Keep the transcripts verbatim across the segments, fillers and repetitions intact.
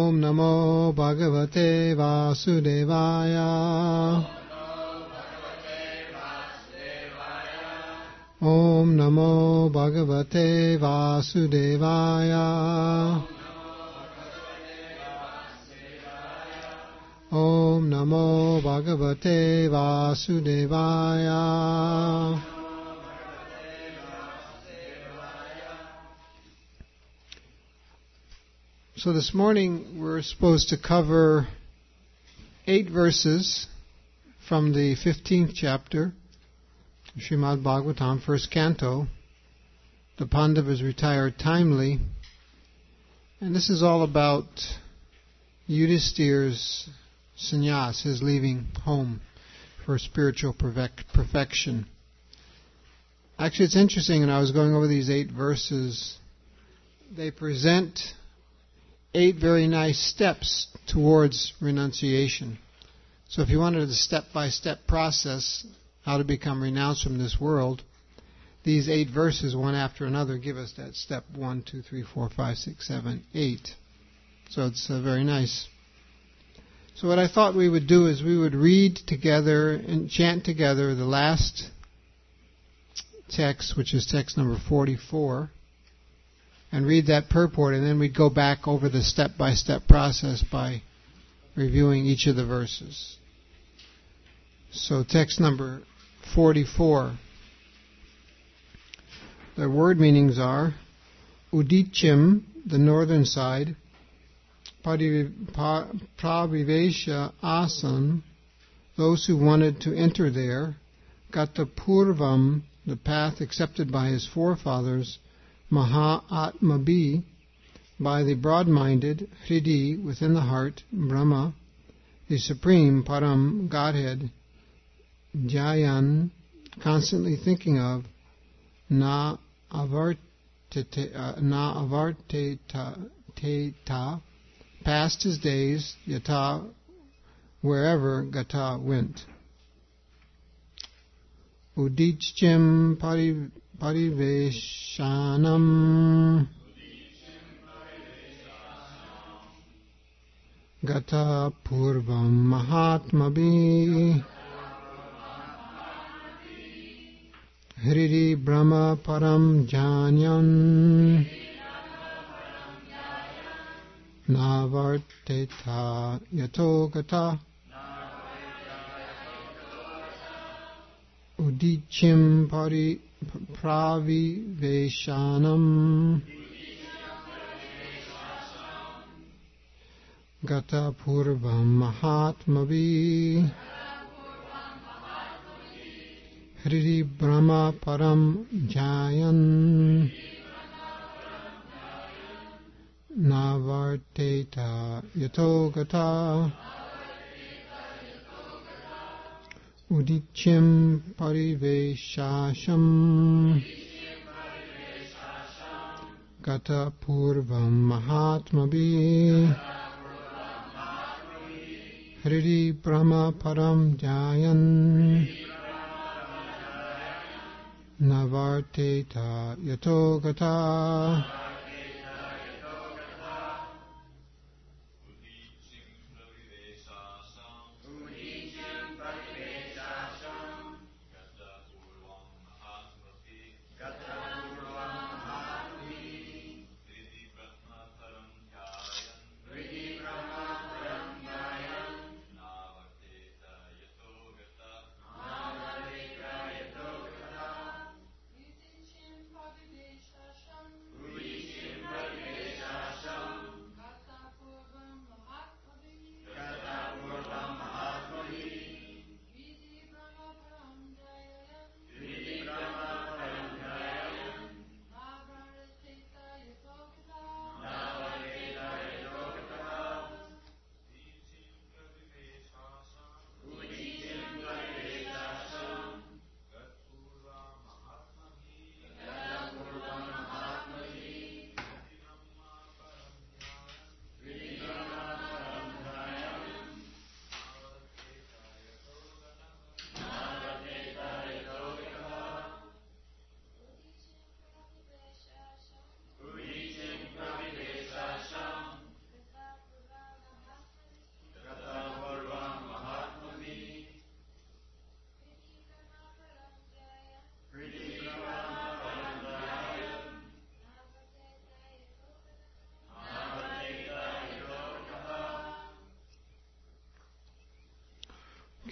Om Namo Bhagavate Vasudevaya. Om Namo Bhagavate Vasudevaya. Om Namo Bhagavate Vasudevaya. So this morning we're supposed to cover eight verses from the fifteenth chapter, Srimad Bhagavatam, first canto. The Pandavas retired timely. And this is all about Yudhisthira's sannyas, his leaving home for spiritual perfect, perfection. Actually, it's interesting, and I was going over these eight verses. They present eight very nice steps towards renunciation. So if you wanted a step-by-step process, how to become renounced from this world, these eight verses, one after another, give us that step one, two, three, four, five, six, seven, eight. So it's uh, very nice. So what I thought we would do is we would read together and chant together the last text, which is text number forty-four, and read that purport, and then we'd go back over the step-by-step process by reviewing each of the verses. So text number forty-four. The word meanings are Udichim, the northern side, Pravivesha Asan, those who wanted to enter there, Gatapurvam, the path accepted by his forefathers, Maha-atmabhi, by the broad-minded, Hridi, within the heart, Brahma, the supreme, Param, Godhead, Jayan, constantly thinking of, Na avartete, uh, Na avarteta, teta, past his days, Yata, wherever Gata went. Udichim pari Pariveshanam Gata Purvam Mahatmabhi Hridi Brahma Param Janyan Navarteta Yato Gata Udichim Pari Praviveshanam Gata Purvam Mahatmabhi Hridi Brahma Param Jayan Navarteta Yato Gata Udichim Pariveshasham Gata Purvam Mahatmabhi Hridi Brahma Param Jayan Navarteta Yato Gata. Udichim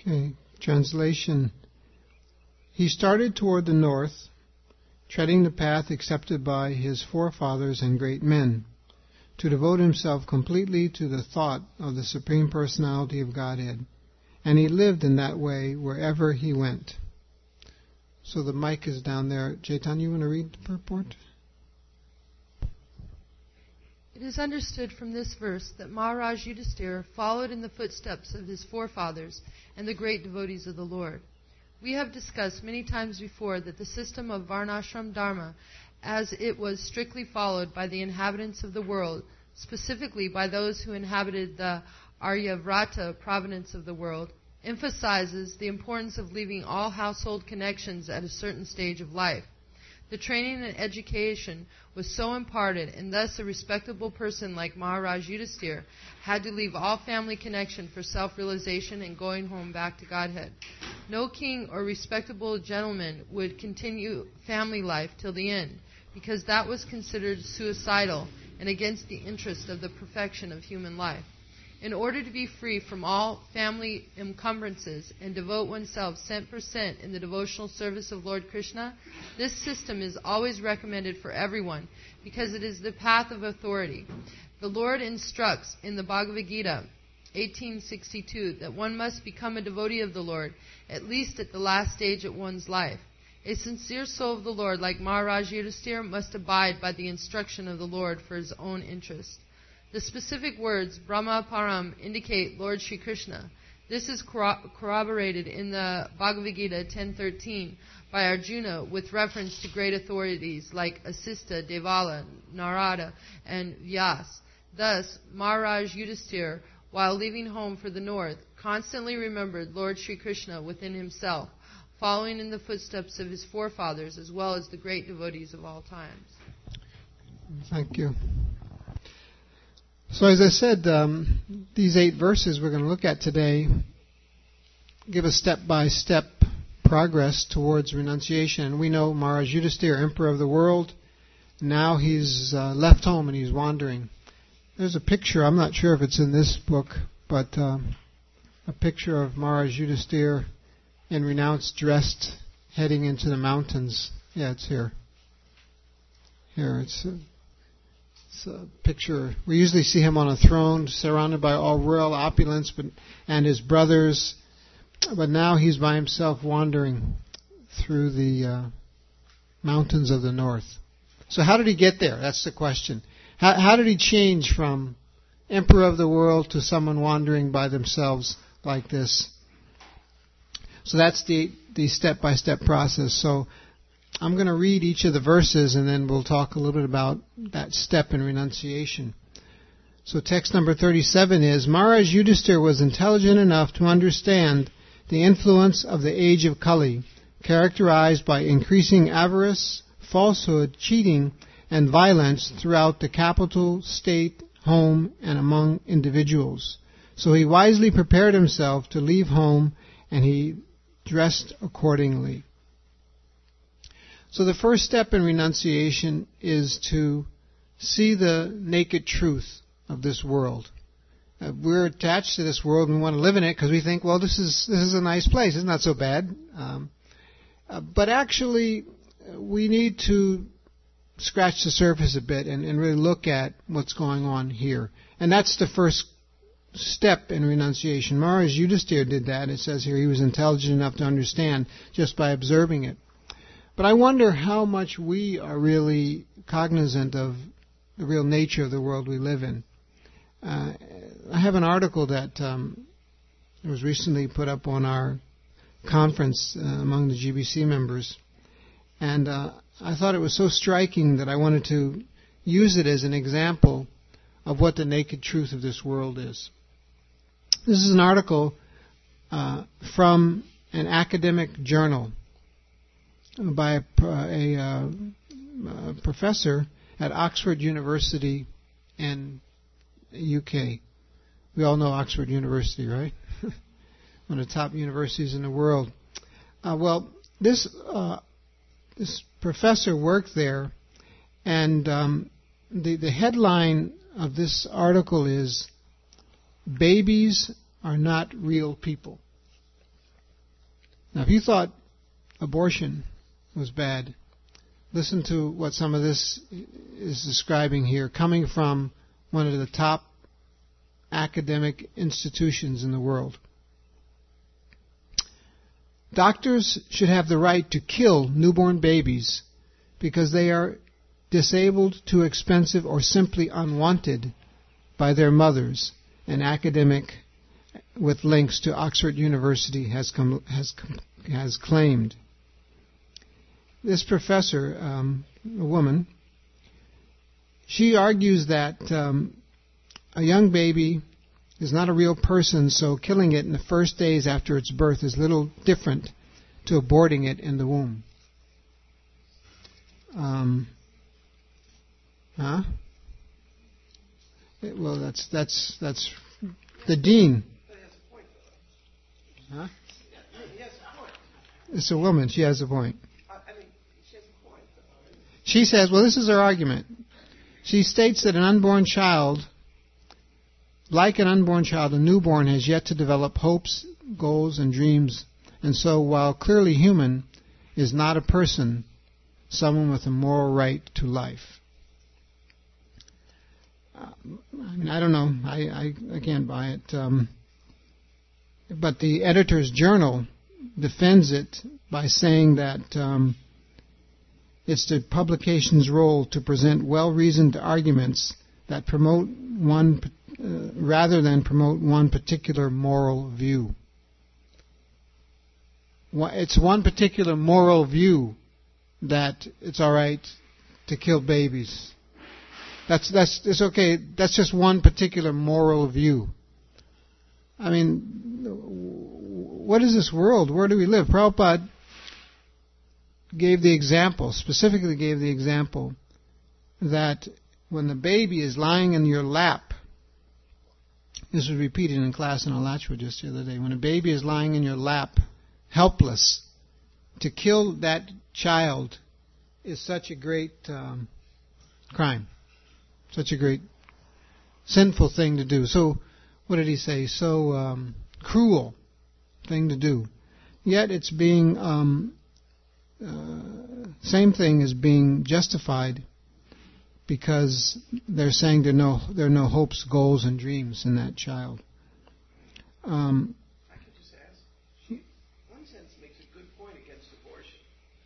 Okay, translation. He started toward the north, treading the path accepted by his forefathers and great men, to devote himself completely to the thought of the Supreme Personality of Godhead. And he lived in that way wherever he went. So the mic is down there. Jaitan, you want to read the purport? It is understood from this verse that Maharaj Yudhisthira followed in the footsteps of his forefathers and the great devotees of the Lord. We have discussed many times before that the system of Varnashram Dharma, as it was strictly followed by the inhabitants of the world, specifically by those who inhabited the Aryavrata province of the world, emphasizes the importance of leaving all household connections at a certain stage of life. The training and education was so imparted, and thus a respectable person like Maharaj Yudhisthira had to leave all family connection for self-realization and going home back to Godhead. No king or respectable gentleman would continue family life till the end, because that was considered suicidal and against the interest of the perfection of human life. In order to be free from all family encumbrances and devote oneself cent per cent in the devotional service of Lord Krishna, this system is always recommended for everyone because it is the path of authority. The Lord instructs in the Bhagavad Gita eighteen sixty-two that one must become a devotee of the Lord, at least at the last stage of one's life. A sincere soul of the Lord, like Maharaj Yudhisthira, must abide by the instruction of the Lord for his own interest. The specific words Brahma Param indicate Lord Sri Krishna. This is corroborated in the Bhagavad Gita ten thirteen by Arjuna with reference to great authorities like Asista, Devala, Narada, and Vyas. Thus, Maharaj Yudhisthira, while leaving home for the north, constantly remembered Lord Sri Krishna within himself, following in the footsteps of his forefathers as well as the great devotees of all times. Thank you. So as I said, um, these eight verses we're going to look at today give a step-by-step progress towards renunciation. And we know Maharaj Yudhisthira, Emperor of the world, now he's uh, left home and he's wandering. There's a picture, I'm not sure if it's in this book, but um, a picture of Maharaj Yudhisthira in renounced dressed heading into the mountains. Yeah, it's here. Here, it's... Uh, It's a picture. We usually see him on a throne, surrounded by all royal opulence, but and his brothers. But now he's by himself, wandering through the uh, mountains of the north. So how did he get there? That's the question. How, how did he change from emperor of the world to someone wandering by themselves like this? So that's the the step-by-step process. So I'm going to read each of the verses and then we'll talk a little bit about that step in renunciation. So text number thirty-seven is, Maharaj Yudhisthira was intelligent enough to understand the influence of the age of Kali, characterized by increasing avarice, falsehood, cheating, and violence throughout the capital, state, home, and among individuals. So he wisely prepared himself to leave home and he dressed accordingly. So the first step in renunciation is to see the naked truth of this world. Uh, we're attached to this world and we want to live in it because we think, well, this is this is a nice place. It's not so bad. Um, uh, but actually, we need to scratch the surface a bit and, and really look at what's going on here. And that's the first step in renunciation. Maharaj Yudhisthira did that. It says here he was intelligent enough to understand just by observing it. But I wonder how much we are really cognizant of the real nature of the world we live in. Uh, I have an article that um, was recently put up on our conference uh, among the G B C members. And uh, I thought it was so striking that I wanted to use it as an example of what the naked truth of this world is. This is an article uh, from an academic journal by a, a, uh, a professor at Oxford University in U K. We all know Oxford University, right? One of the top universities in the world. Uh, well, this uh, this professor worked there, and um, the the headline of this article is "Babies are not real people." Now, if you thought abortion was bad, listen to what some of this is describing here, coming from one of the top academic institutions in the world. Doctors should have the right to kill newborn babies because they are disabled, too expensive, or simply unwanted by their mothers. An academic with links to Oxford University has come, has has claimed. This professor, um, a woman, she argues that um, a young baby is not a real person, so killing it in the first days after its birth is little different to aborting it in the womb. Um, huh? It, well, that's that's that's the dean. Huh? It's a woman. She has a point. She says, well, this is her argument. She states that an unborn child, like an unborn child, a newborn has yet to develop hopes, goals, and dreams. And so, while clearly human, is not a person, someone with a moral right to life. Uh, I mean, I don't know. I, I, I can't buy it. Um, but the editor's journal defends it by saying that um, it's the publication's role to present well-reasoned arguments that promote one, uh, rather than promote one particular moral view. It's one particular moral view that it's all right to kill babies. That's that's it's okay. That's just one particular moral view. I mean, what is this world? Where do we live? Prabhupada gave the example, specifically gave the example, that when the baby is lying in your lap, this was repeated in class in Alachua just the other day, when a baby is lying in your lap, helpless, to kill that child is such a great um, crime, such a great sinful thing to do. So, what did he say? So um, cruel thing to do. Yet it's being, um, uh, same thing is being justified because they're saying there are no, there are no hopes, goals, and dreams in that child. Um, I could just ask, she, one sense, makes a good point against abortion.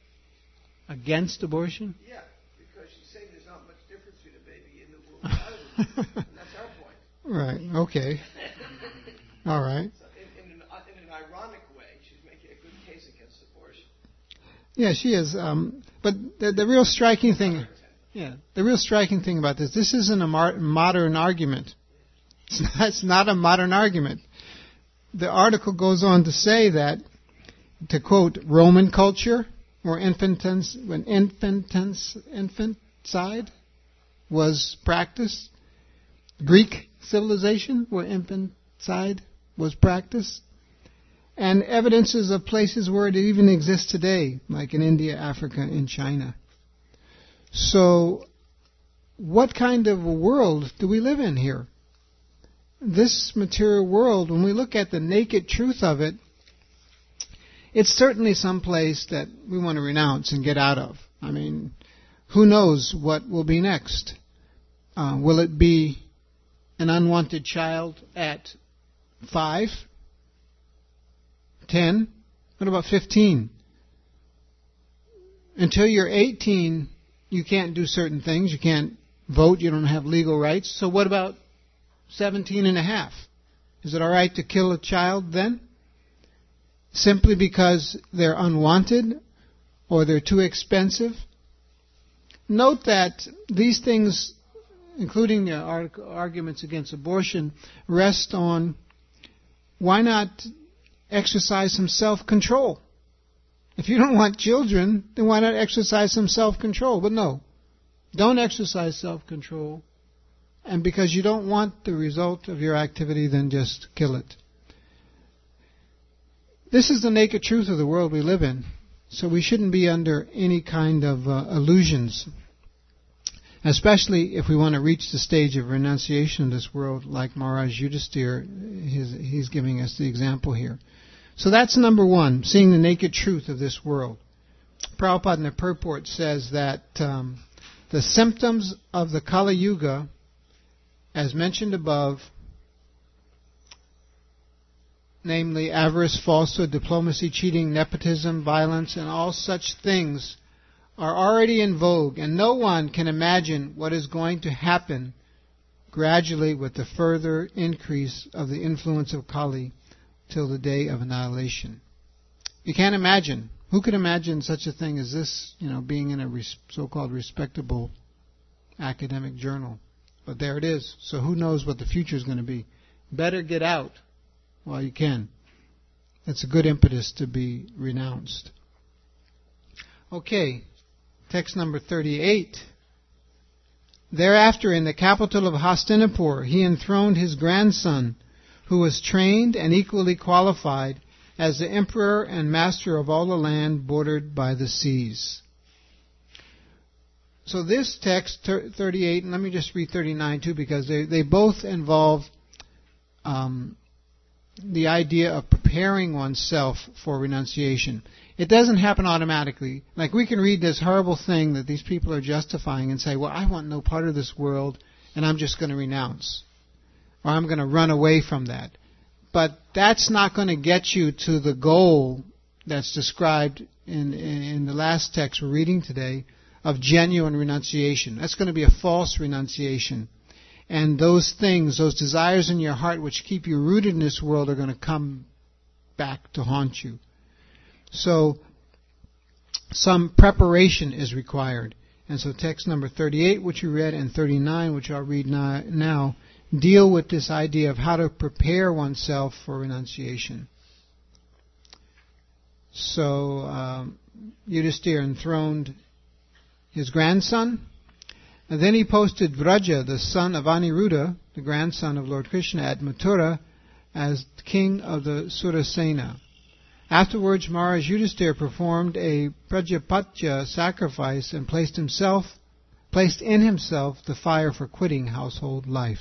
Against abortion? Yeah, because she's saying there's not much difference between a baby in the womb and out of the womb. And that's our point. Right, okay. All right. So in, in, an, in an ironic way, she's making a good case against abortion. Yeah, she is. Um, but the, the real striking thing, yeah, the real striking thing about this, this isn't a mar- modern argument. It's not, it's not a modern argument. The article goes on to say that, to quote, Roman culture, or infantins, when infantins, infanticide was practiced, Greek civilization, where infanticide was practiced, and evidences of places where it even exists today, like in India, Africa, and China. So, what kind of a world do we live in here? This material world, when we look at the naked truth of it, it's certainly some place that we want to renounce and get out of. I mean, who knows what will be next? Uh, will it be an unwanted child at five? Ten? What about fifteen? Until you're eighteen, you can't do certain things. You can't vote. You don't have legal rights. So what about seventeen and a half? Is it all right to kill a child then? Simply because they're unwanted or they're too expensive? Note that these things, including the arguments against abortion, rest on why not exercise some self-control? If you don't want children, then why not exercise some self-control? But no, don't exercise self-control. And because you don't want the result of your activity, then just kill it. This is the naked truth of the world we live in. So we shouldn't be under any kind of uh, illusions. Especially if we want to reach the stage of renunciation of this world, like Maharaj Yudhisthira, he's, he's giving us the example here. So that's number one, seeing the naked truth of this world. Prabhupada in the purport says that um, the symptoms of the Kali Yuga, as mentioned above, namely avarice, falsehood, diplomacy, cheating, nepotism, violence, and all such things, are already in vogue, and no one can imagine what is going to happen gradually with the further increase of the influence of Kali till the day of annihilation. You can't imagine. Who could imagine such a thing as this, you know, being in a res- so-called respectable academic journal? But there it is. So who knows what the future is going to be? Better get out while you can. It's a good impetus to be renounced. Okay, text number thirty-eight. Thereafter, in the capital of Hastinapur, he enthroned his grandson, who was trained and equally qualified as the emperor and master of all the land bordered by the seas. So this text, thirty-eight, and let me just read thirty-nine too, because they, they both involve um, the idea of preparing oneself for renunciation. It doesn't happen automatically. Like, we can read this horrible thing that these people are justifying and say, well, I want no part of this world, and I'm just going to renounce. Or I'm going to run away from that. But that's not going to get you to the goal that's described in, in the last text we're reading today of genuine renunciation. That's going to be a false renunciation. And those things, those desires in your heart which keep you rooted in this world are going to come back to haunt you. So some preparation is required. And so text number thirty-eight, which you read, and thirty-nine, which I'll read now, deal with this idea of how to prepare oneself for renunciation. So um, Yudhisthira enthroned his grandson, and then he posted Vraja, the son of Aniruddha, the grandson of Lord Krishna, at Mathura as king of the Surasena. Afterwards, Maharaj Yudhisthira performed a Prajapatya sacrifice and placed himself, placed in himself the fire for quitting household life.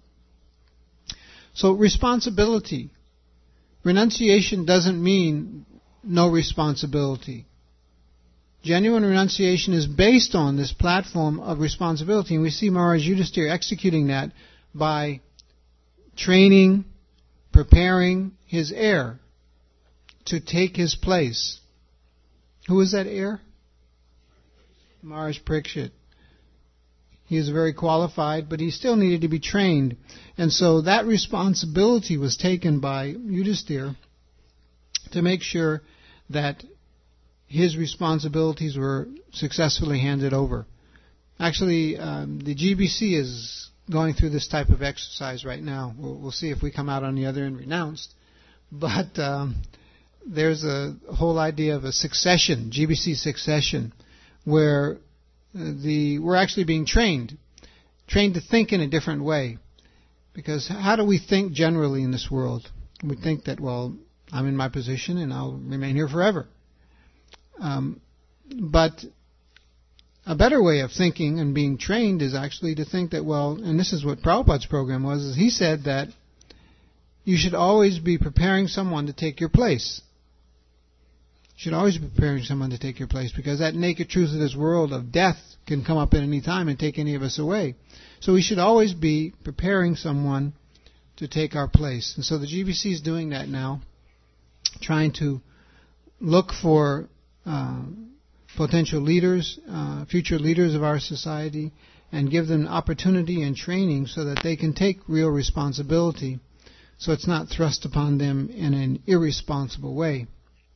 So responsibility. Renunciation doesn't mean no responsibility. Genuine renunciation is based on this platform of responsibility, and we see Maharaj Yudhisthira executing that by training, preparing his heir to take his place. Who is that heir? Maharaj Parikshit. He is very qualified, but he still needed to be trained. And so that responsibility was taken by Yudhisthira to make sure that his responsibilities were successfully handed over. Actually, um, the G B C is going through this type of exercise right now. We'll, we'll see if we come out on the other end renounced. But um, there's a whole idea of a succession, G B C succession, where the we're actually being trained, trained to think in a different way. Because how do we think generally in this world? We think that, well, I'm in my position and I'll remain here forever. Um, but a better way of thinking and being trained is actually to think that, well, and this is what Prabhupada's program was, is he said that you should always be preparing someone to take your place. You should always be preparing someone to take your place, because that naked truth of this world of death can come up at any time and take any of us away. So we should always be preparing someone to take our place. And so the G B C is doing that now, trying to look for uh, potential leaders, uh, future leaders of our society, and give them opportunity and training so that they can take real responsibility, so it's not thrust upon them in an irresponsible way.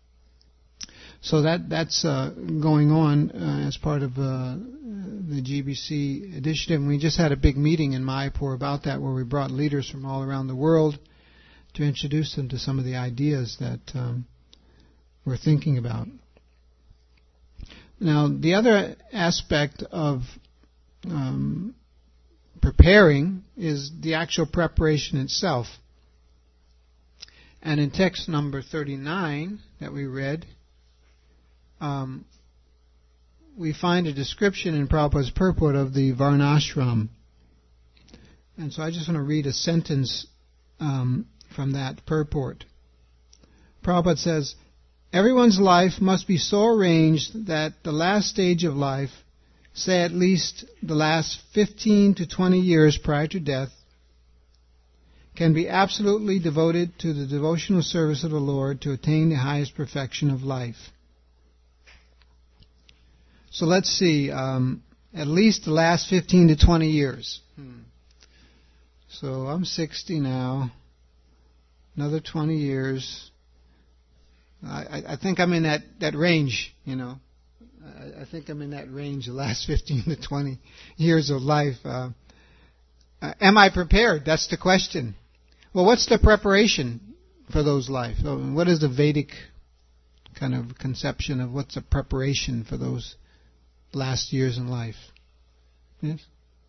So that that's uh, going on uh, as part of uh, the G B C initiative. And we just had a big meeting in Mayapur about that, where we brought leaders from all around the world to introduce them to some of the ideas that um, we're thinking about. Now, the other aspect of um, preparing is the actual preparation itself. And in text number thirty-nine that we read, um, we find a description in Prabhupada's purport of the Varnashram. And so I just want to read a sentence um, from that purport. Prabhupada says, everyone's life must be so arranged that the last stage of life, say at least the last fifteen to twenty years prior to death, can be absolutely devoted to the devotional service of the Lord to attain the highest perfection of life. So let's see, um, at least the last fifteen to twenty years. Hmm. So I'm sixty now, another twenty years. I, I think I'm in that, that range, you know. I, I think I'm in that range, the last fifteen to twenty years of life. Uh, uh, am I prepared? That's the question. Well, what's the preparation for those life? What is the Vedic kind of conception of what's a preparation for those last years in life? Yes?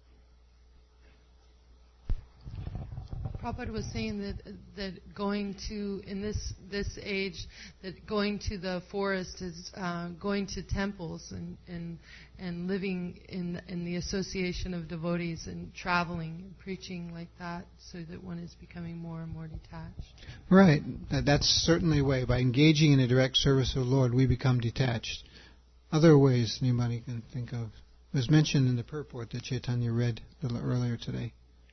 Prabhupada was saying that that going to, in this this age, that going to the forest is uh, going to temples and, and and living in in the association of devotees and traveling and preaching like that, so that one is becoming more and more detached. Right. That's certainly a way. By engaging in a direct service of the Lord, we become detached. Other ways anybody can think of was mentioned in the purport that Chaitanya read a little earlier today.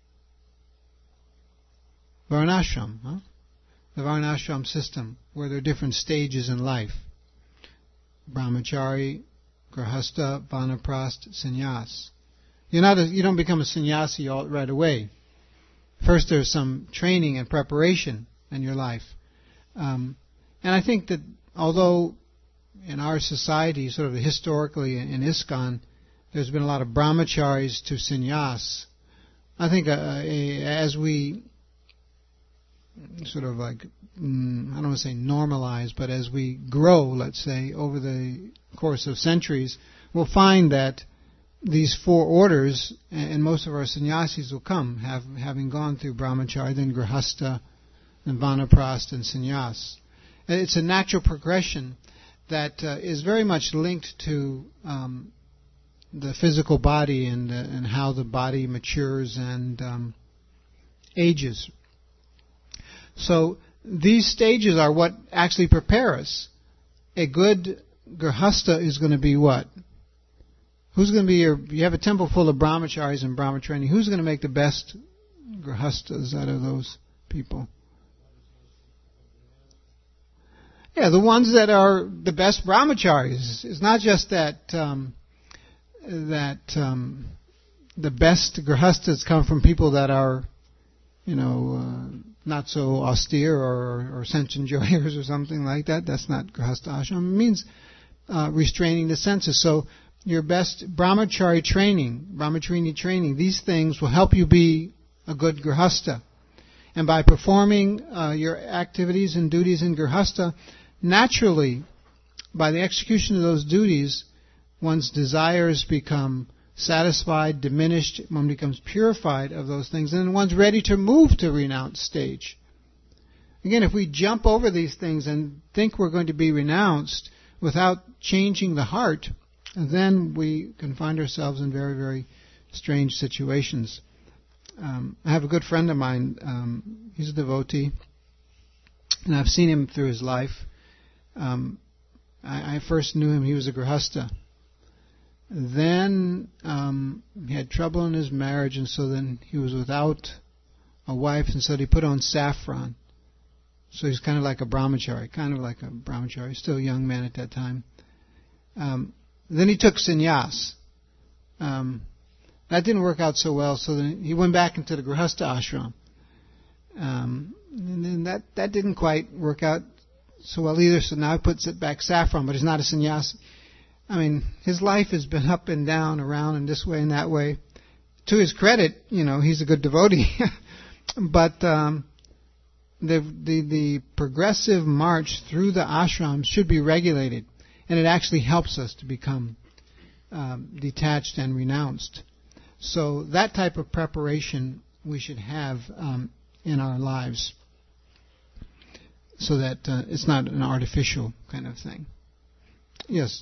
Varnashram, huh? The Varnashram system, where there are different stages in life. Brahmachari, Grahastha, Vanaprastha, Sannyas. You're not a, you don't become a sannyasi all, right away. First there's some training and preparation in your life. Um, and I think that although in our society, sort of historically in ISKCON, there's been a lot of brahmacharis to sannyas, I think uh, a, as we sort of like, mm, I don't want to say normalize, but as we grow, let's say, over the course of centuries, we'll find that these four orders, and most of our sannyasis will come, have, having gone through brahmacharya, then grihastha, then vanaprastha, and sannyas. It's a natural progression that uh, is very much linked to um, the physical body and, uh, and how the body matures and um, ages. So these stages are what actually prepare us. A good grihastha is going to be what? Who's going to be your... You have a temple full of brahmacharis and brahmacharini. Who's going to make the best grihasthas out of those people? Yeah, the ones that are the best brahmacharis. It's not just that um, that um, the best grihasthas come from people that are, you know... Uh, not so austere or, or sense enjoyers or something like that. That's not grihastha ashram. It means uh, restraining the senses. So your best brahmachari training, brahmacharini training, these things will help you be a good grihastha. And by performing uh, your activities and duties in grihastha, naturally, by the execution of those duties, one's desires become satisfied, diminished, one becomes purified of those things, and then one's ready to move to renounced stage. Again, if we jump over these things and think we're going to be renounced without changing the heart, then we can find ourselves in very, very strange situations. Um, I have a good friend of mine, um, he's a devotee, and I've seen him through his life. Um, I, I first knew him, he was a grihastha. Then um, he had trouble in his marriage, and so then he was without a wife, and so he put on saffron. So he's kind of like a brahmachari, kind of like a brahmachari, still a young man at that time. Um, then he took sannyas. Um, that didn't work out so well, so then he went back into the grihastha ashram. Um, and then that, that didn't quite work out so well either, so now he puts it back saffron, but he's not a sannyasi. I mean, his life has been up and down, around and this way and that way. To his credit, you know, he's a good devotee. But um, the, the the progressive march through the ashrams should be regulated, and it actually helps us to become um, detached and renounced. So that type of preparation we should have um, in our lives, so that uh, it's not an artificial kind of thing. Yes.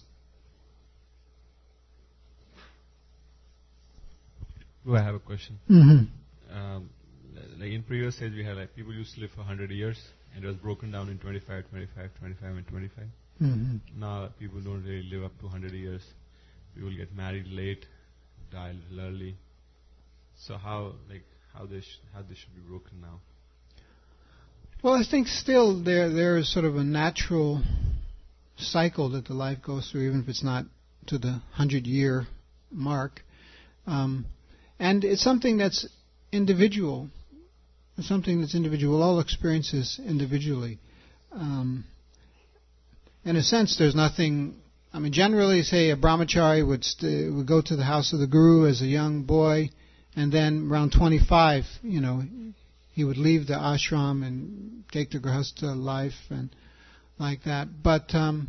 Do I have a question? Mm-hmm. Um, like in previous age, we had like people used to live for one hundred years, and it was broken down in twenty-five, twenty-five, twenty-five, and twenty-five. Mm-hmm. Now people don't really live up to one hundred years. People get married late, die a little early. So how like how this sh- how this should be broken now? Well, I think still there there is sort of a natural cycle that the life goes through, even if it's not to the hundred-year mark. Um, and it's something that's individual. It's something that's individual. All experiences individually. Um, in a sense, there's nothing... I mean, generally, say, a brahmachari would, st- would go to the house of the guru as a young boy, and then around twenty-five, you know, he would leave the ashram and take the grihastha life and like that. But um,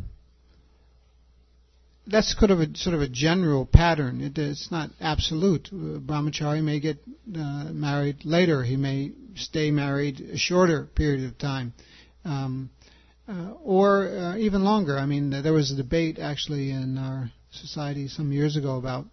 that's kind of a sort of a general pattern. It, it's not absolute. A brahmachari may get uh, married later. He may stay married a shorter period of time, um, uh, or uh, even longer. I mean, there was a debate actually in our society some years ago about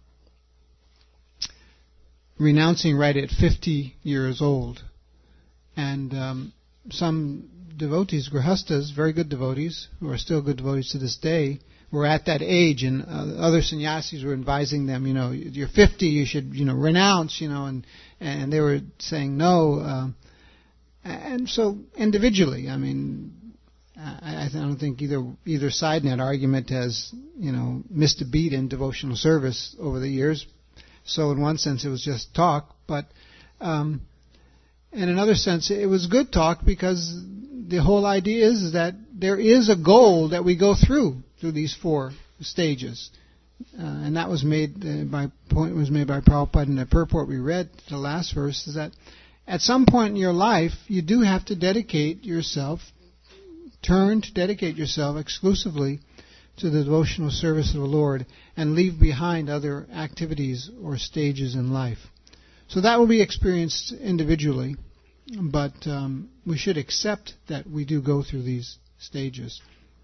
renouncing right at fifty years old, and um, some devotees, grihastas, very good devotees, who are still good devotees to this day, were at that age, and uh, other sannyasis were advising them, you know, you're fifty, you should, you know, renounce, you know, and and they were saying no. Uh, and so individually, I mean, I, I don't think either either side in that argument has, you know, missed a beat in devotional service over the years. So in one sense, it was just talk, but um, in another sense, it was good talk, because the whole idea is that there is a goal that we go through through these four stages, uh, and that was made uh, by point was made by Prabhupada in the purport we read. The last verse is that at some point in your life, you do have to dedicate yourself, turn to dedicate yourself exclusively to the devotional service of the Lord, and leave behind other activities or stages in life. So that will be experienced individually, but um, we should accept that we do go through these stages.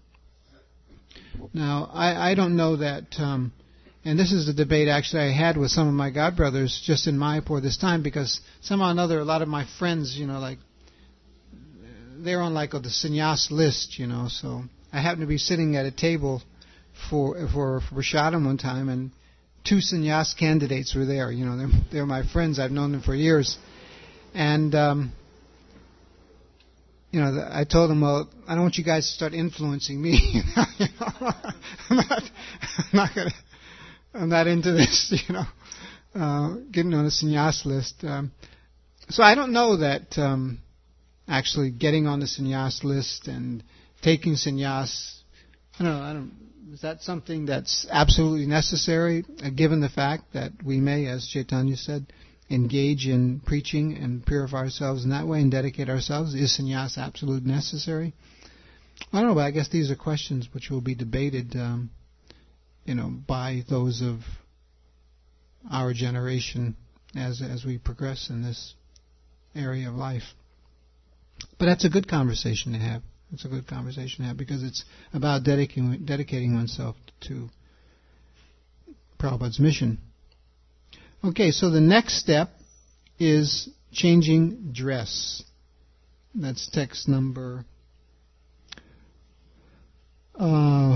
Now, I, I don't know that, um, and this is the debate actually I had with some of my godbrothers just in Mayapur this time, because somehow or another, a lot of my friends, you know, like, they're on like oh, the sannyas list, you know, so I happened to be sitting at a table for for, for Prasadam one time, and two sannyas candidates were there. You know, they're, they're my friends. I've known them for years. And, um, you know, I told them, well, I don't want you guys to start influencing me. You know, I'm not, I'm not gonna, I'm not into this, you know, uh, getting on a sannyas list. Um, so I don't know that um, actually getting on the sannyas list and taking sannyas, I don't know, I don't, is that something that's absolutely necessary, uh, given the fact that we may, as Chaitanya said, engage in preaching and purify ourselves in that way and dedicate ourselves? Is sannyas absolutely necessary? I don't know, but I guess these are questions which will be debated, um, you know, by those of our generation as as we progress in this area of life. But that's a good conversation to have. It's a good conversation to have, because it's about dedicating dedicating oneself to Prabhupada's mission. Okay, so the next step is changing dress. That's text number uh,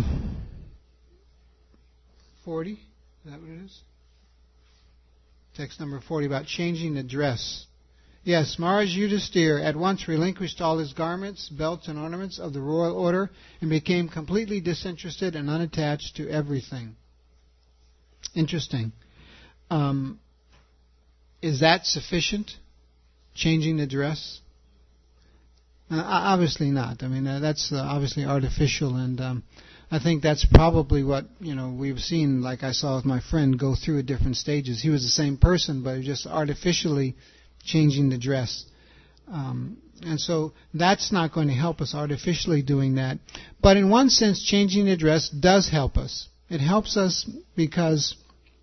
forty. Is that what it is? Text number forty, about changing the dress. Yes, Maharaj Yudhisthira at once relinquished all his garments, belts, and ornaments of the royal order and became completely disinterested and unattached to everything. Interesting. Um, is that sufficient? Changing the dress? Uh, obviously not. I mean, uh, that's uh, obviously artificial, and um, I think that's probably what, you know, we've seen, like I saw with my friend, go through at different stages. He was the same person, but just artificially changing the dress. Um, and so that's not going to help us, artificially doing that. But in one sense, changing the dress does help us. It helps us because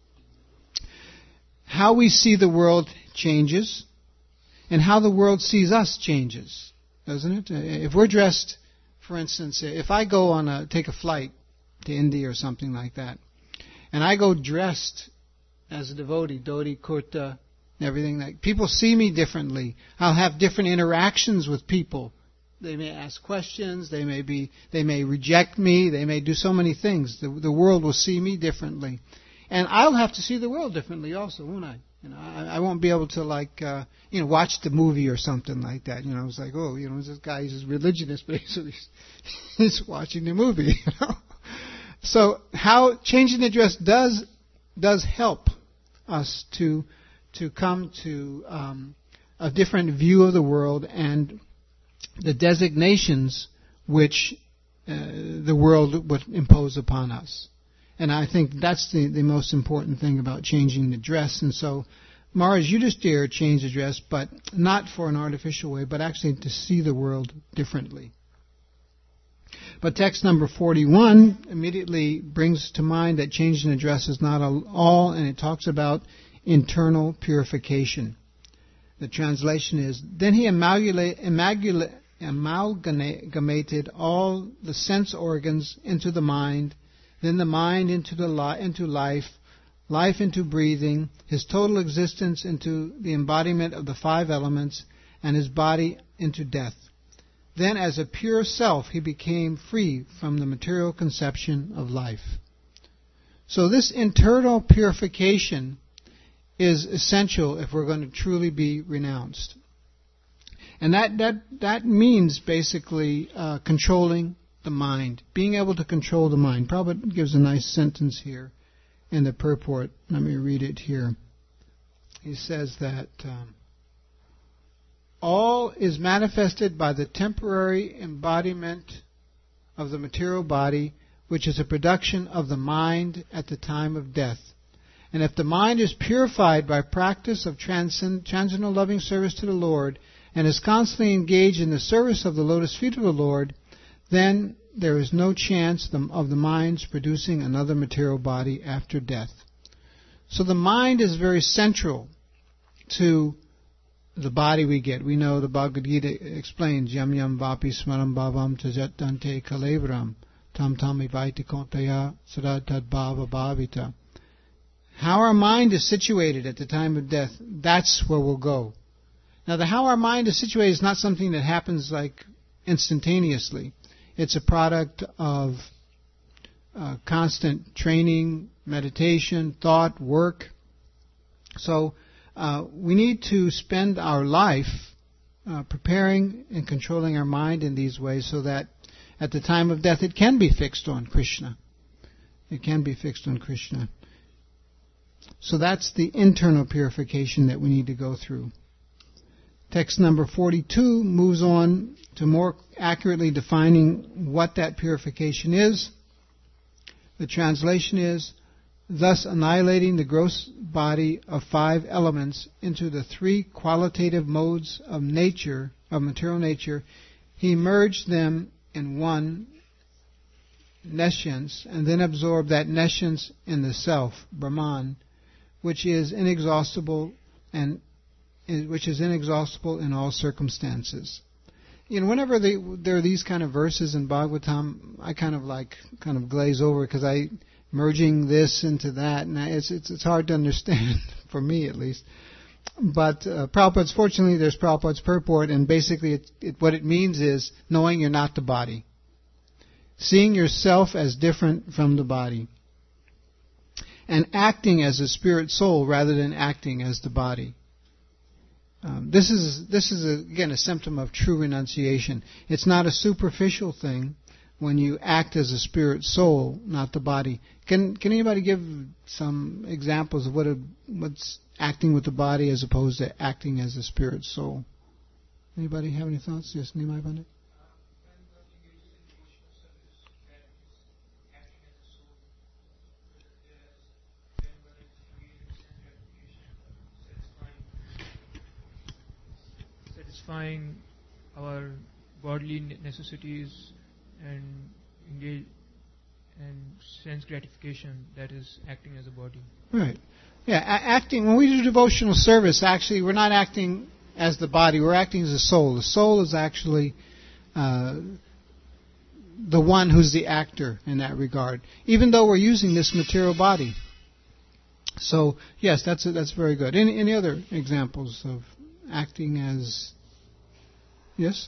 how we see the world changes, and how the world sees us changes, doesn't it? If we're dressed, for instance, if I go on a, take a flight to India or something like that, and I go dressed as a devotee, dhoti, kurta, and everything. Like people see me differently. I'll have different interactions with people. They may ask questions. They may be. They may reject me. They may do so many things. The, the world will see me differently, and I'll have to see the world differently also, won't I? You know, I, I won't be able to like uh, you know watch the movie or something like that. You know, it's like, oh, you know, this guy is religionist, but he's, he's watching the movie. You know, so how changing the dress does does help us to to come to um, a different view of the world and the designations which uh, the world would impose upon us. And I think that's the, the most important thing about changing the dress. And so Maharaj Yudhisthira changed the dress, but not for an artificial way, but actually to see the world differently. But text number forty-one immediately brings to mind that changing the dress is not all, and it talks about internal purification. The translation is, then he amalgamate, amalgamate, amalgamated all the sense organs into the mind, then the mind into the li- into life, life into breathing, his total existence into the embodiment of the five elements, and his body into death. Then as a pure self, he became free from the material conception of life. So this internal purification is essential if we're going to truly be renounced. And that, that, that means basically uh, controlling the mind, being able to control the mind. Prabhupada gives a nice sentence here in the purport. Let me read it here. He says that um, all is manifested by the temporary embodiment of the material body, which is a production of the mind at the time of death. And if the mind is purified by practice of transcend, transcendental loving service to the Lord, and is constantly engaged in the service of the lotus feet of the Lord, then there is no chance of the mind's producing another material body after death. So the mind is very central to the body we get. We know the Bhagavad Gita explains, Yam yam vapi smaram bhavam tajat dante kalevram tam tam ivaiti kontaya sada tad bhava bhavita. How our mind is situated at the time of death, that's where we'll go. Now, the how our mind is situated is not something that happens like instantaneously. It's a product of uh, constant training, meditation, thought, work. So uh, we need to spend our life uh, preparing and controlling our mind in these ways so that at the time of death it can be fixed on Krishna. It can be fixed on Krishna. So that's the internal purification that we need to go through. Text number forty-two moves on to more accurately defining what that purification is. The translation is, thus annihilating the gross body of five elements into the three qualitative modes of nature, of material nature, he merged them in one nescience, and then absorbed that nescience in the self, Brahman, which is inexhaustible and which is inexhaustible in all circumstances. You know, whenever they, there are these kind of verses in Bhagavatam, I kind of like kind of glaze over because I merging this into that, and it's it's, it's hard to understand for me at least. But uh, Prabhupada's, fortunately, there's Prabhupada's purport, and basically, it, it, what it means is knowing you're not the body, seeing yourself as different from the body, and acting as a spirit soul rather than acting as the body. Um, this is this is a, again a symptom of true renunciation. It's not a superficial thing when you act as a spirit soul, not the body. Can can anybody give some examples of what a, what's acting with the body as opposed to acting as a spirit soul? Anybody have any thoughts? Yes, Nimai Pandit. Satisfying our bodily necessities and engage and sense gratification, that is acting as a body. Right. Yeah, a- acting, when we do devotional service, actually we're not acting as the body, we're acting as a soul. The soul is actually uh, the one who's the actor in that regard, even though we're using this material body. So yes, that's a, that's very good. Any any other examples of acting as? Yes.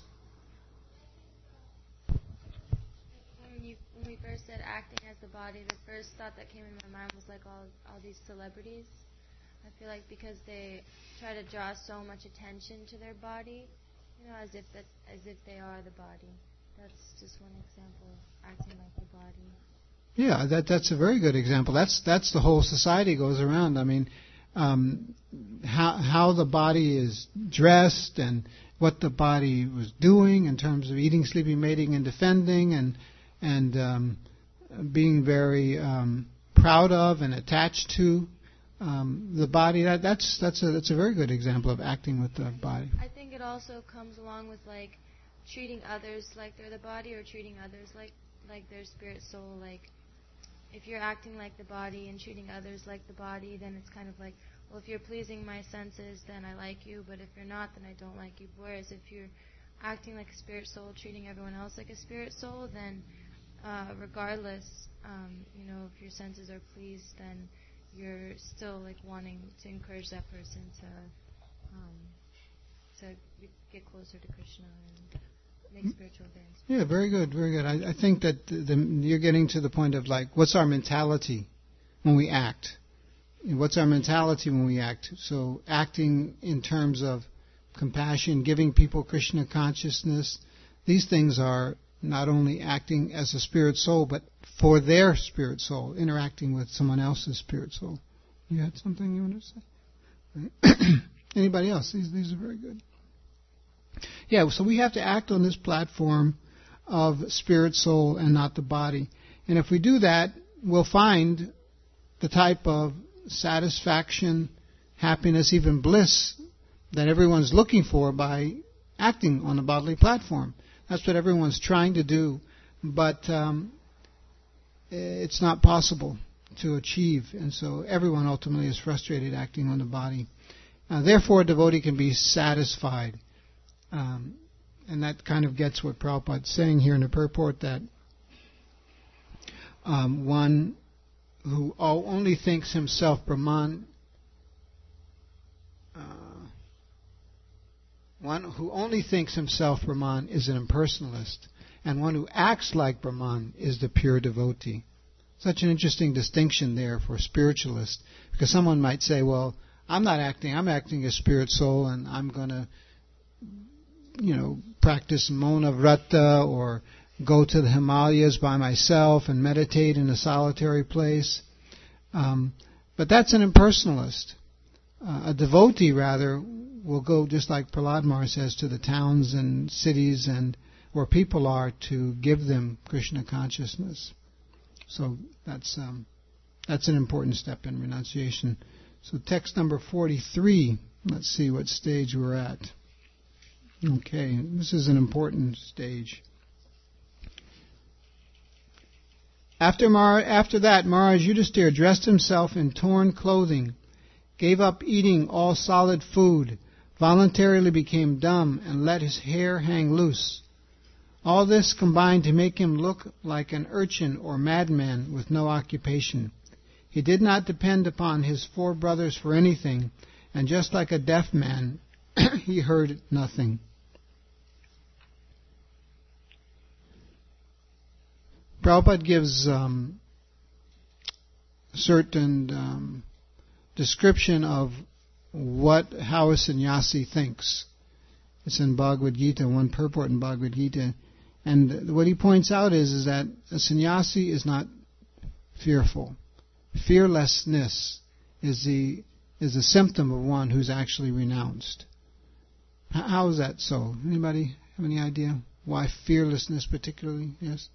When, you, when we first said acting as the body, the first thought that came in my mind was like all all these celebrities. I feel like because they try to draw so much attention to their body, you know, as if that as if they are the body. That's just one example of acting like the body. Yeah, that that's a very good example. That's that's the whole society goes around. I mean, um, how how the body is dressed and what the body was doing in terms of eating, sleeping, mating, and defending, and and um, being very um, proud of and attached to um, the body. That that's that's a that's a very good example of acting with the body. I think it also comes along with like treating others like they're the body, or treating others like like their spirit soul. Like if you're acting like the body and treating others like the body, then it's kind of like, well, if you're pleasing my senses, then I like you, but if you're not, then I don't like you. Whereas if you're acting like a spirit soul, treating everyone else like a spirit soul, then uh, regardless, um, you know, if your senses are pleased, then you're still like wanting to encourage that person to um, to get closer to Krishna and make spiritual advance. Yeah, very good, very good. I, I think that the, the, you're getting to the point of like, what's our mentality when we act? What's our mentality when we act? So acting in terms of compassion, giving people Krishna consciousness, these things are not only acting as a spirit soul, but for their spirit soul, interacting with someone else's spirit soul. You had something you want to say? Anybody else? These these are very good. Yeah, so we have to act on this platform of spirit soul and not the body. And if we do that, we'll find the type of satisfaction, happiness, even bliss that everyone's looking for by acting on the bodily platform. That's what everyone's trying to do, but um, it's not possible to achieve, and so everyone ultimately is frustrated acting on the body. Uh, therefore, a devotee can be satisfied, um, and that kind of gets what Prabhupada's saying here in the purport, that um, one who only thinks himself Brahman, uh, one who only thinks himself Brahman is an impersonalist, and one who acts like Brahman is the pure devotee. Such an interesting distinction there for spiritualists, because someone might say, well, I'm not acting, I'm acting as spirit soul, and I'm going to, you know, practice Mona Vrata or go to the Himalayas by myself and meditate in a solitary place. Um, but that's an impersonalist. Uh, a devotee, rather, will go, just like Prahlad Maharaj says, to the towns and cities and where people are to give them Krishna consciousness. So that's um, that's an important step in renunciation. So text number forty-three, let's see what stage we're at. Okay, this is an important stage. After, Mar- after that, Maharaj Yudhisthira dressed himself in torn clothing, gave up eating all solid food, voluntarily became dumb, and let his hair hang loose. All this combined to make him look like an urchin or madman with no occupation. He did not depend upon his four brothers for anything, and just like a deaf man, he heard nothing. Prabhupada gives um, certain um, description of what how a sannyasi thinks. It's in Bhagavad Gita, one purport in Bhagavad Gita. And what he points out is, is that a sannyasi is not fearful. Fearlessness is the is a symptom of one who's actually renounced. How is that so? Anybody have any idea why fearlessness particularly? Yes?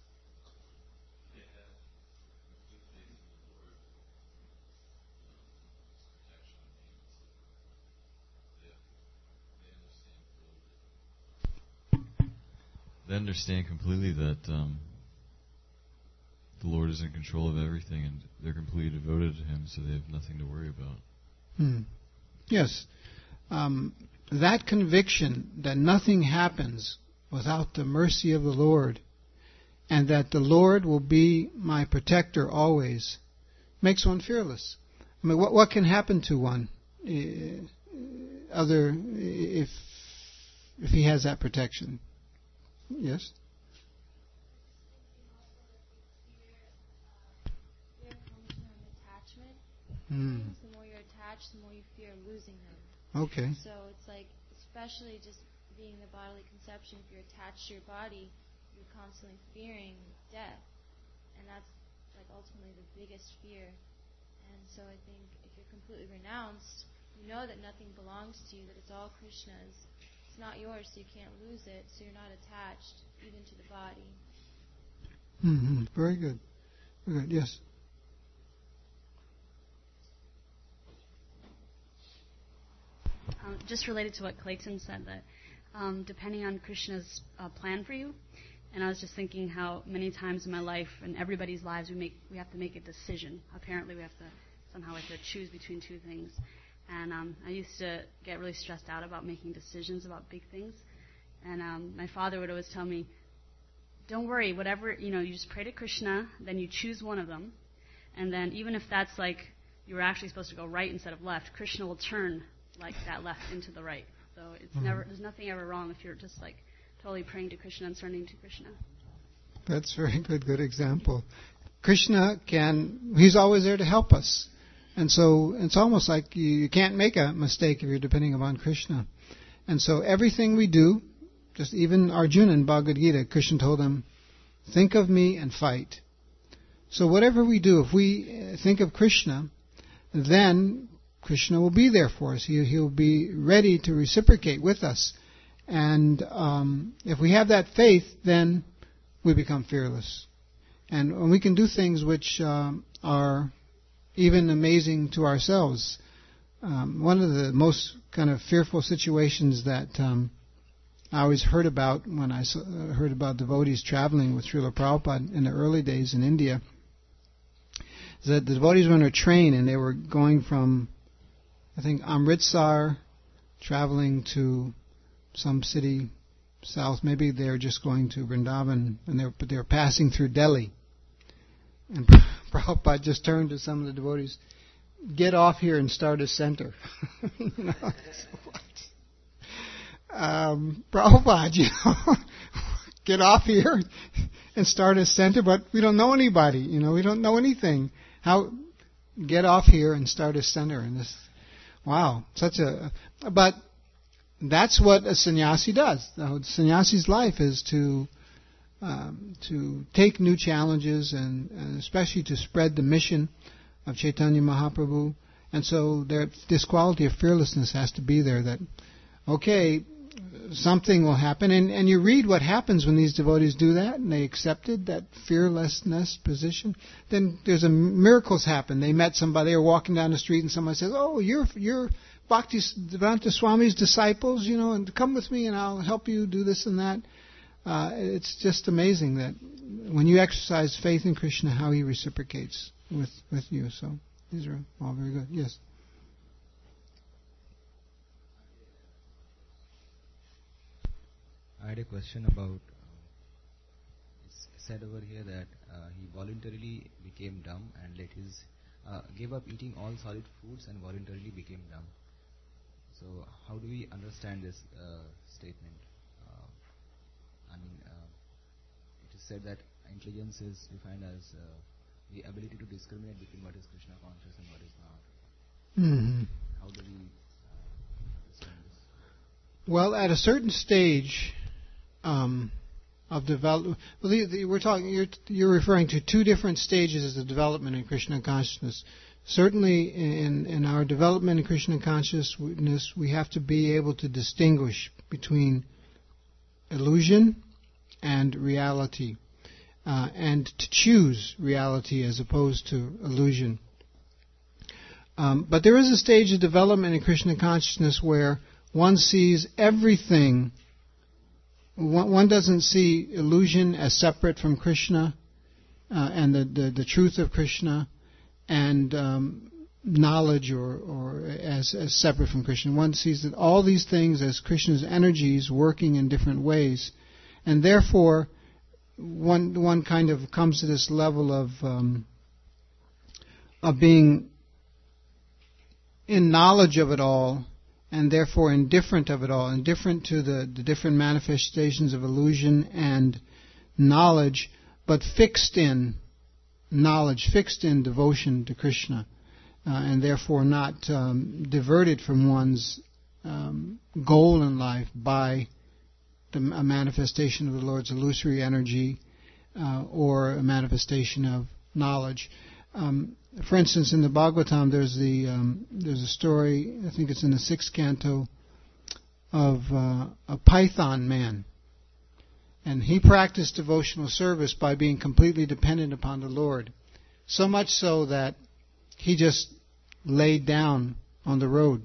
They understand completely that um, the Lord is in control of everything, and they're completely devoted to Him, so they have nothing to worry about. Hmm. Yes. Um, that conviction that nothing happens without the mercy of the Lord, and that the Lord will be my protector always, makes one fearless. I mean, what what can happen to one, uh, other if if he has that protection? Yes. Fear comes from attachment. Mm. The more you're attached, the more you fear losing them. Okay. So it's like, especially just being the bodily conception, if you're attached to your body, you're constantly fearing death. And that's like ultimately the biggest fear. And so I think if you're completely renounced, you know that nothing belongs to you, that it's all Krishna's. It's not yours, so you can't lose it, so you're not attached even to the body. Mm-hmm. Very good. Very good. Yes. Um, just related to what Clayton said, that um, depending on Krishna's uh, plan for you, and I was just thinking how many times in my life and everybody's lives we make we have to make a decision. Apparently, we have to somehow we have to choose between two things. And um, I used to get really stressed out about making decisions about big things. And um, my father would always tell me, "Don't worry, whatever you know, you just pray to Krishna, then you choose one of them, and then even if that's like you were actually supposed to go right instead of left, Krishna will turn like that left into the right. So it's mm-hmm. never there's nothing ever wrong if you're just like totally praying to Krishna and surrendering to Krishna." That's very good, good example. Krishna can, he's always there to help us. And so it's almost like you, you can't make a mistake if you're depending upon Krishna. And so everything we do, just even Arjuna in Bhagavad Gita, Krishna told him, think of me and fight. So whatever we do, if we think of Krishna, then Krishna will be there for us. He, he'll be ready to reciprocate with us. And um, if we have that faith, then we become fearless. And we can do things which um, are even amazing to ourselves. Um, one of the most kind of fearful situations that um, I always heard about when I saw, uh, heard about devotees traveling with Srila Prabhupada in the early days in India is that the devotees were on a train and they were going from, I think, Amritsar, traveling to some city south. Maybe they were just going to Vrindavan, and they were, but they were passing through Delhi. And Prabhupada just turned to some of the devotees, "Get off here and start a center." you know, what? Um, Prabhupada, you know, get off here and start a center, but we don't know anybody. You know, we don't know anything. How get off here and start a center? And this, wow, such a. But that's what a sannyasi does. The sannyasi's life is to. Um, to take new challenges and, and especially to spread the mission of Chaitanya Mahaprabhu. And so there, this quality of fearlessness has to be there, that, okay, something will happen. And, and you read what happens when these devotees do that and they accepted that fearlessness position. Then there's a miracles happen. They met somebody, they were walking down the street and someone says, "Oh, you're you're Bhaktivedanta Swami's disciples, you know, and come with me and I'll help you do this and that." Uh, it's just amazing that when you exercise faith in Krishna, how he reciprocates with, with you. So these are all very good. Yes? I had a question about, uh, it's said over here that uh, he voluntarily became dumb and let his, uh, gave up eating all solid foods and voluntarily became dumb. So how do we understand this uh, statement? I mean, uh, it is said that intelligence is defined as uh, the ability to discriminate between what is Krishna conscious and what is not. Mm-hmm. How do we uh, understand this? Well, at a certain stage um, of development, well, the, the, we're talking. You're, you're referring to two different stages of development in Krishna consciousness. Certainly, in in our development in Krishna consciousness, we have to be able to distinguish between illusion and reality, uh, and to choose reality as opposed to illusion. Um, but there is a stage of development in Krishna consciousness where one sees everything. One, one doesn't see illusion as separate from Krishna uh, and the, the, the truth of Krishna, and um, knowledge or, or as, as separate from Krishna. One sees that all these things as Krishna's energies working in different ways, and therefore one one kind of comes to this level of um, of being in knowledge of it all, and therefore indifferent of it all, indifferent to the, the different manifestations of illusion and knowledge, but fixed in knowledge, fixed in devotion to Krishna, uh, and therefore not um, diverted from one's um, goal in life by the, a manifestation of the Lord's illusory energy uh, or a manifestation of knowledge. Um, for instance, in the Bhagavatam, there's the um, there's a story, I think it's in the sixth canto, of uh, a Python man. And he practiced devotional service by being completely dependent upon the Lord. So much so that he just laid down on the road.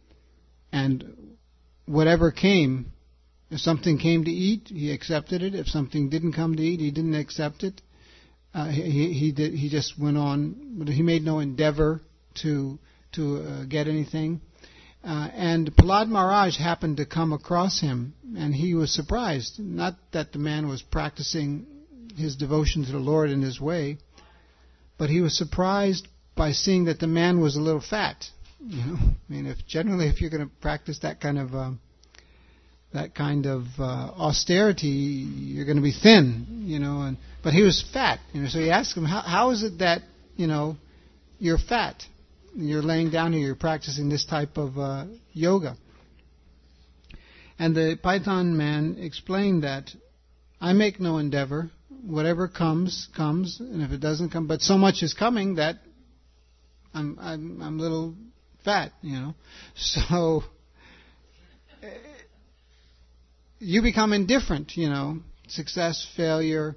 And whatever came, if something came to eat, he accepted it. If something didn't come to eat, he didn't accept it. Uh, he he did, he just went on. He made no endeavor to to uh, get anything. Uh, and Prahlad Maharaj happened to come across him, and he was surprised. Not that the man was practicing his devotion to the Lord in his way, but he was surprised by seeing that the man was a little fat. You know, I mean, if generally if you're going to practice that kind of uh, that kind of uh, austerity, you're going to be thin. You know, and but he was fat. You know, so he asked him, "How how is it that you know you're fat? You're laying down here, you're practicing this type of uh, yoga." And the Python man explained that I make no endeavor. Whatever comes, comes, and if it doesn't come, but so much is coming that I'm I'm I'm a little fat, you know. So uh, you become indifferent, you know. Success, failure,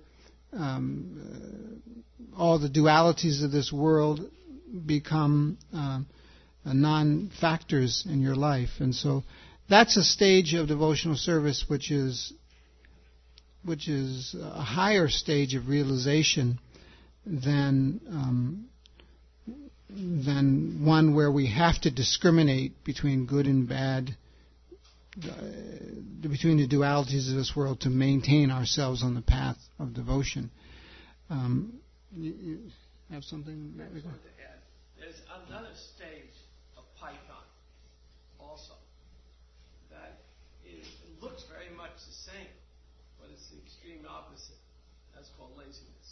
um, uh, all the dualities of this world become uh, non-factors in your life. And so that's a stage of devotional service which is which is a higher stage of realization than um, than one where we have to discriminate between good and bad, uh, between the dualities of this world to maintain ourselves on the path of devotion. Um, you, you have something? I just wanted to add. There's another stage of Python also that is, it looks very much the same, but it's the extreme opposite. That's called laziness.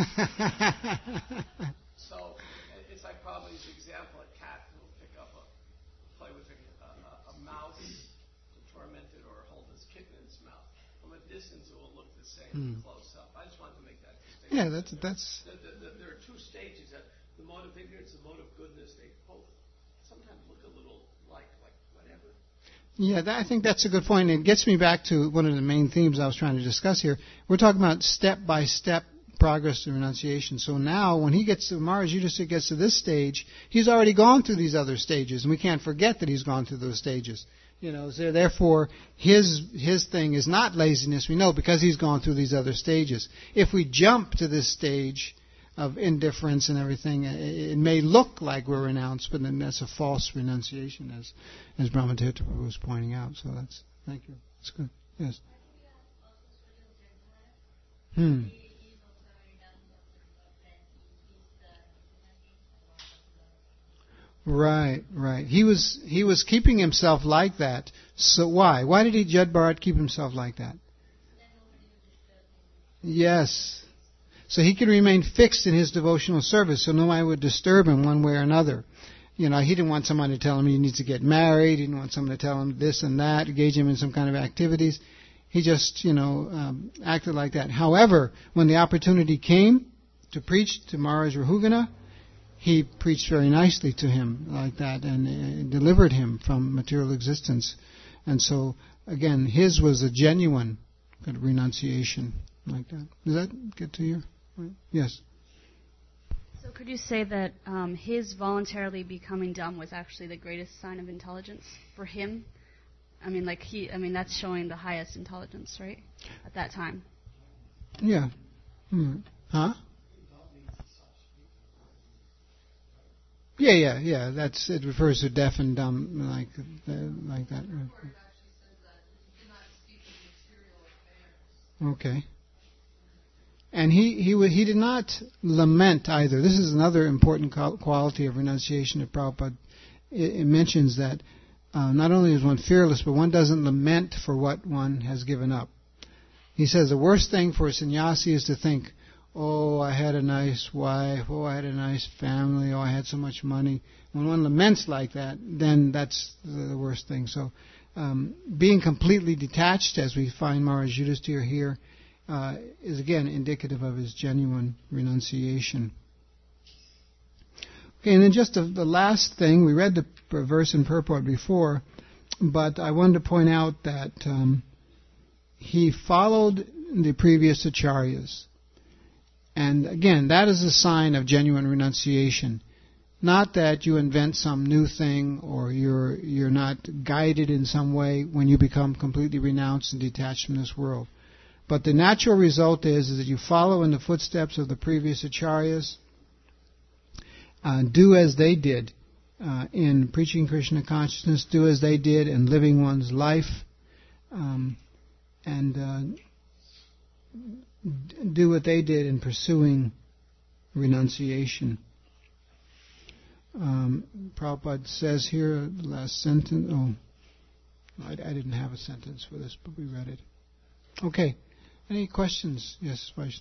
So it's like probably the example, a cat will pick up a, play with a, a, a mouse to torment it or hold its kitten in its mouth. From a distance it will look the same Hmm. close up. I just wanted to make that distinction. Yeah, that's that's. The, the, the, there are two stages. That the mode of ignorance, the mode of goodness, they both sometimes look a little like, like whatever. Yeah, that, I think that's a good point. It gets me back to one of the main themes I was trying to discuss here. We're talking about step-by-step progress to renunciation. So now, when he gets to Maharaj Yudhisthira gets to this stage, he's already gone through these other stages, and we can't forget that he's gone through those stages. You know, so therefore, his his thing is not laziness. We know because he's gone through these other stages. If we jump to this stage of indifference and everything, it, it may look like we're renounced, but then that's a false renunciation, as as Brahmatirtha Prabhu was pointing out. So that's thank you. That's good. Yes. Hmm. Right, right. He was he was keeping himself like that. So why? Why did he, Jad Bharat, keep himself like that? Yes. So he could remain fixed in his devotional service, so nobody would disturb him one way or another. You know, he didn't want someone to tell him he needs to get married. He didn't want someone to tell him this and that, engage him in some kind of activities. He just, you know, um, acted like that. However, when the opportunity came to preach to Maharaj Rahugana, he preached very nicely to him like that and uh, delivered him from material existence. And so, again, his was a genuine kind of renunciation like that. Does that get to your point? Yes. So could you say that um, his voluntarily becoming dumb was actually the greatest sign of intelligence for him? I mean, like he, I mean, that's showing the highest intelligence, right? At that time. Yeah. Hmm. Huh? Yeah, yeah, yeah. That's it. Refers to deaf and dumb, like uh, like that. Okay. And he he w- he did not lament either. This is another important quality of renunciation that Prabhupada it, it mentions that uh, not only is one fearless, but one doesn't lament for what one has given up. He says the worst thing for a sannyasi is to think, oh, I had a nice wife, oh, I had a nice family, oh, I had so much money. When one laments like that, then that's the worst thing. So um, being completely detached, as we find Maharaj Yudhisthira here, uh, is again indicative of his genuine renunciation. Okay, and then just the, the last thing, we read the verse in purport before, but I wanted to point out that um, he followed the previous acharyas. And again, that is a sign of genuine renunciation. Not that you invent some new thing or you're you're not guided in some way when you become completely renounced and detached from this world. But the natural result is, is that you follow in the footsteps of the previous acharyas, uh, do as they did uh, in preaching Krishna consciousness, do as they did in living one's life, um, and uh, do what they did in pursuing renunciation. Um, Prabhupada says here, the last sentence, oh, I, I didn't have a sentence for this, but we read it. Okay. Any questions? Yes, Vaishnav.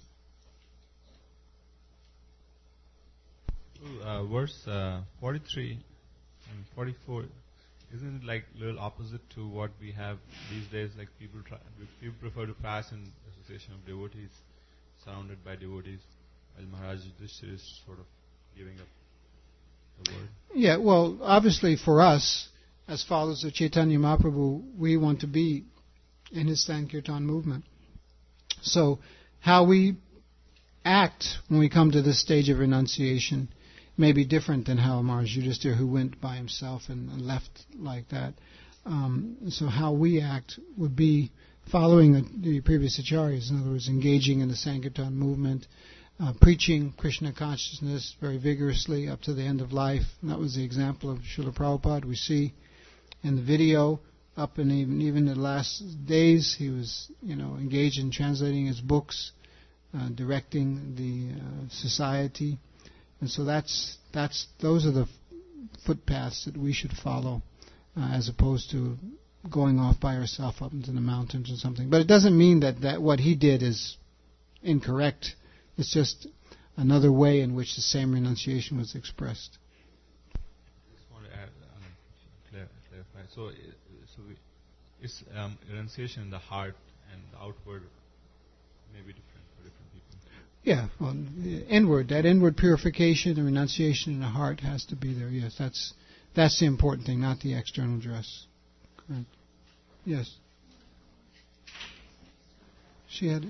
Uh, verse uh, forty-three and forty-four, isn't it like a little opposite to what we have these days? Like people try, people prefer to pass in association of devotees, surrounded by devotees, while Maharaj Yudhisthira is sort of giving up the word. Yeah, well, obviously for us, as followers of Chaitanya Mahaprabhu, we want to be in his Sankirtan movement. So how we act when we come to this stage of renunciation may be different than how Maharaj Yudhisthira, who went by himself and, and left like that. Um, so how we act would be following the, the previous acharyas, in other words, engaging in the Sankirtan movement, uh, preaching Krishna consciousness very vigorously up to the end of life. And that was the example of Srila Prabhupada. We see in the video, up in even even the last days, he was, you know, engaged in translating his books, uh, directing the uh, society, and so that's that's those are the footpaths that we should follow, uh, as opposed to going off by ourselves up into the mountains or something. But it doesn't mean that, that what he did is incorrect. It's just another way in which the same renunciation was expressed. I just want to add, um, clar- clarify. So, so we, it's um, renunciation in the heart and the outward may be different for different people. Yeah, well, inward, that inward purification and renunciation in the heart has to be there. Yes, that's that's the important thing, not the external dress. Correct. Yes. She had it.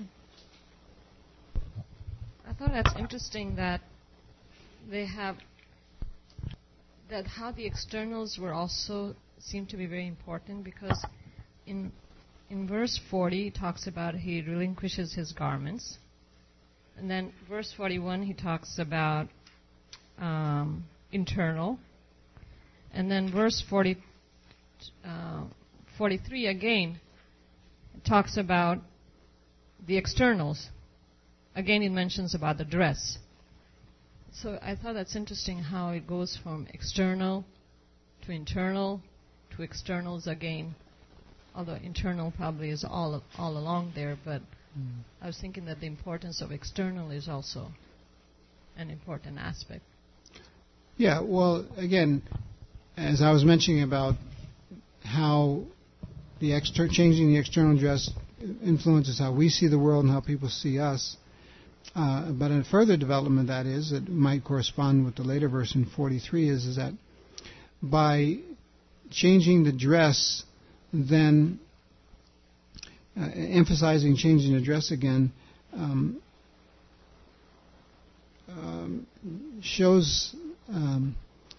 I thought that's interesting that they have that how the externals were also seem to be very important, because in in verse forty it talks about he relinquishes his garments, and then verse forty-one he talks about um, internal, and then verse forty. Uh, forty-three again talks about the externals. Again it mentions about the dress. So I thought that's interesting how it goes from external to internal to externals again. Although internal probably is all all along there, but mm. I was thinking that the importance of external is also an important aspect. Yeah, well, again, as I was mentioning about how the exter- changing the external dress influences how we see the world and how people see us. Uh, but in further development, that is, it might correspond with the later verse in forty-three, is, is that by changing the dress, then uh, emphasizing changing the dress again, um, um, shows um,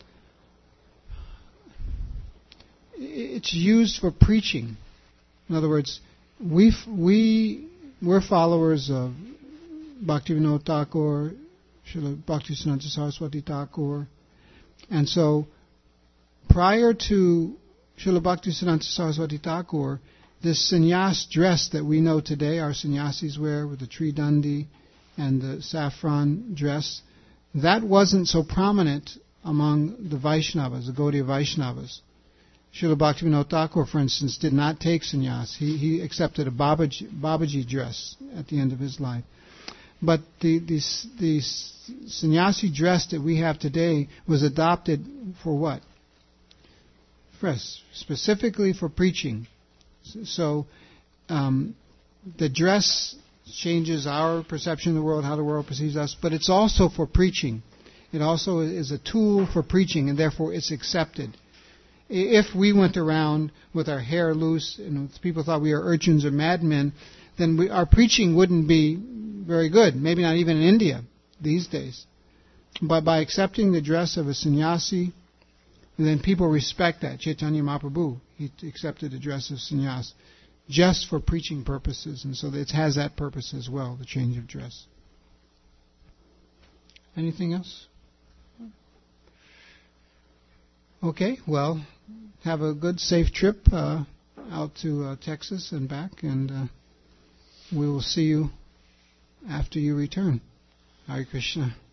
it's used for preaching. In other words, we we we're followers of Bhaktivinoda Thakur, Srila Bhaktisiddhanta Saraswati Thakur, and so prior to Srila Bhaktisiddhanta Saraswati Thakur, this sannyas dress that we know today, our sannyasis wear with the tree dandi and the saffron dress, that wasn't so prominent among the Vaishnavas, the Gaudiya Vaishnavas. Srila Bhaktivinoda Thakur, for instance, did not take sannyas. He, he accepted a Babaji, Babaji dress at the end of his life. But the, the, the sannyasi dress that we have today was adopted for what? First, specifically for preaching. So um, the dress changes our perception of the world, how the world perceives us, but it's also for preaching. It also is a tool for preaching, and therefore it's accepted. If we went around with our hair loose and people thought we were urchins or madmen, then we, our preaching wouldn't be very good, maybe not even in India these days. But by accepting the dress of a sannyasi, then people respect that. Chaitanya Mahaprabhu, he accepted the dress of sannyas just for preaching purposes, and so it has that purpose as well, the change of dress. Anything else? Okay, well, have a good, safe trip uh, out to uh, Texas and back, and uh, we will see you after you return. Hare Krishna.